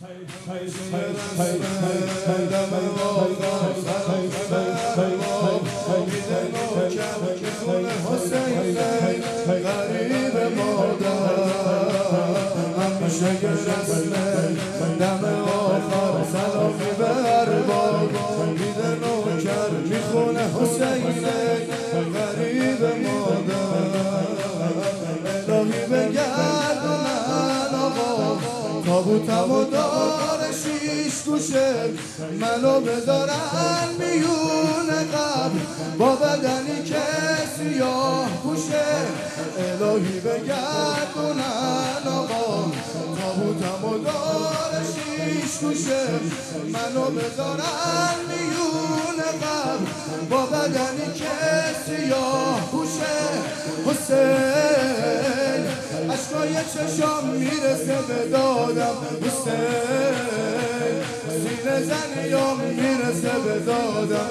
غریب مادر همیشه گرسنه دم آخر سلامی برباد میده نوکر میخونه حسین غریب مادر الهی بگردونن آقا تابوتم و داره شیش گوشه منو بذارن میون قبر با بدنی که سیاه پوشه الهی بگردونن آقا تابوتم و داره شیش گوشه منو بذارن میون قبر با بدنی که سیاه پوشه حسین عشقای چشام میرسه به دادم حسین سینه زنیام میرسه به دادم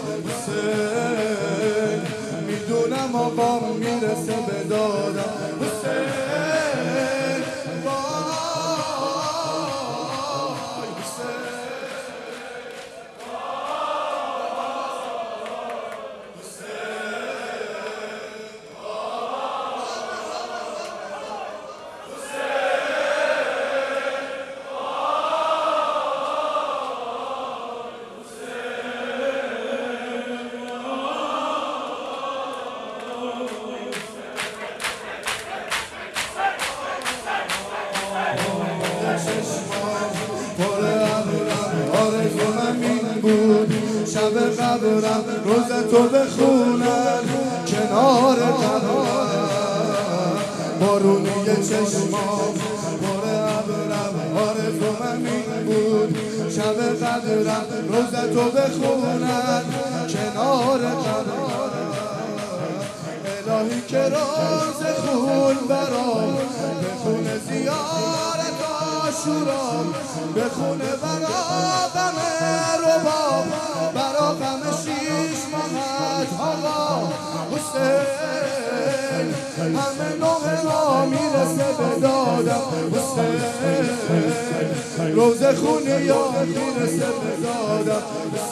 حسین میدونم آقام میرسه به دادم حسین شب قبرم روز تو بخونن کنار قبرم بارونی چشمام پر ابرم آرزو من این بود شب قبرم روز تو بخونن کنار قبرم الهی که روز خون برام بخونه زیارت آشورام بخونه برا غم رباب برا غم شیش ماهت آقا حسین همه نوه ما میرسه به دادم حسین روز خونی یا میرسه به دادم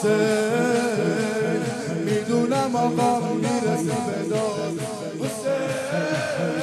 حسین میدونم آقا میرسه به دادم حسین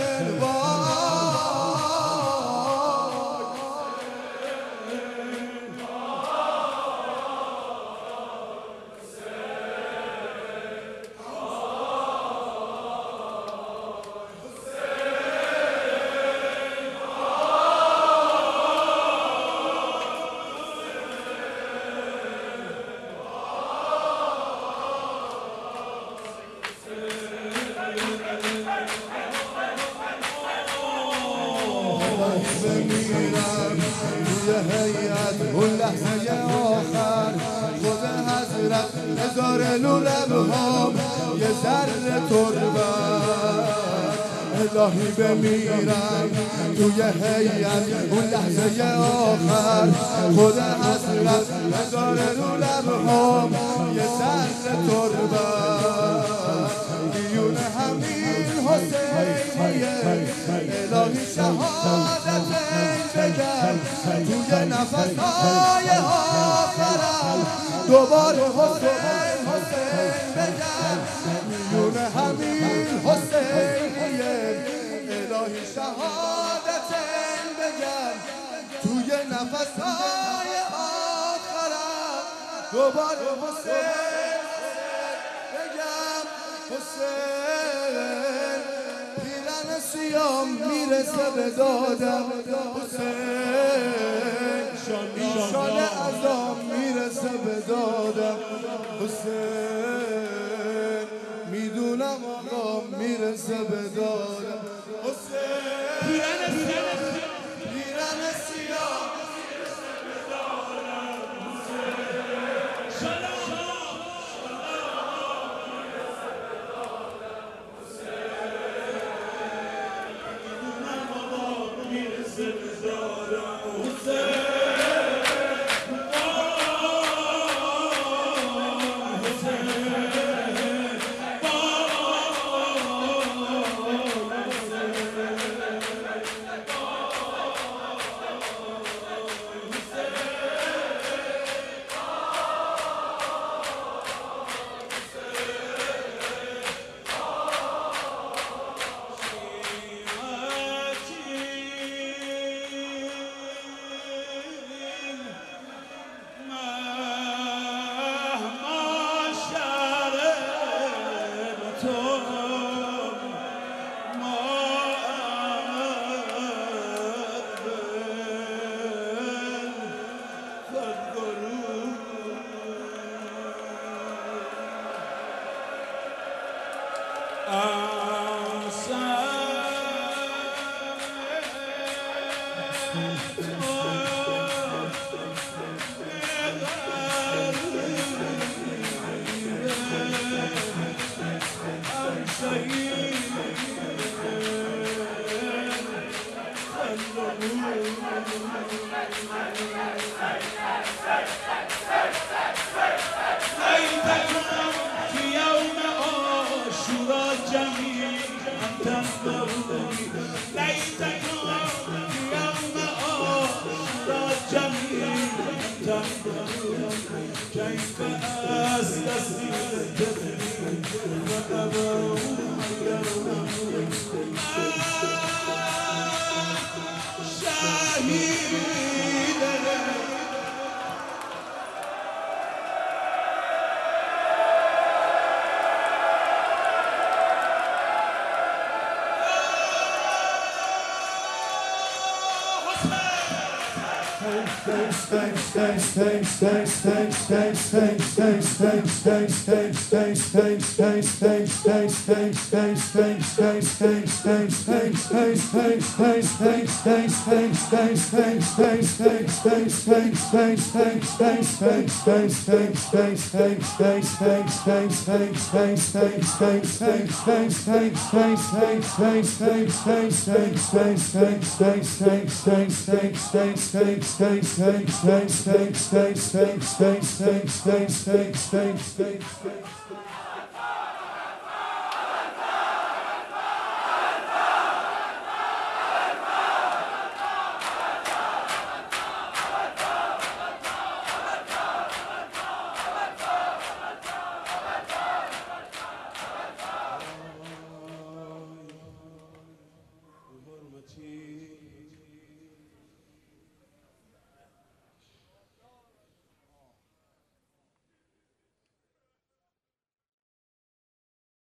بمیرم توی هیئت اون لحظه آخر خود حضرت هزار لبهام یه ذره تربت الهی بمیرم توی هیئت اون لحظه آخر خود حضرت هزار لبهام یه ذره تربت دیون همین حسینیه الهی شهادت بگم توی نفسهای آخرم دوباره حسین حسین بگم میون همین حسینیه الهی شهادت بگم توی نفسهای آخرم دوباره حسین بگم حسین سیام میرسه به دادم حسین شان عذاب میرسه به دادم حسین میدونم آقا میرسه به دادم حسین پیرن سیام میرسه به دادم حسین كيف أستسلم وأبوه شهيدا Thanks.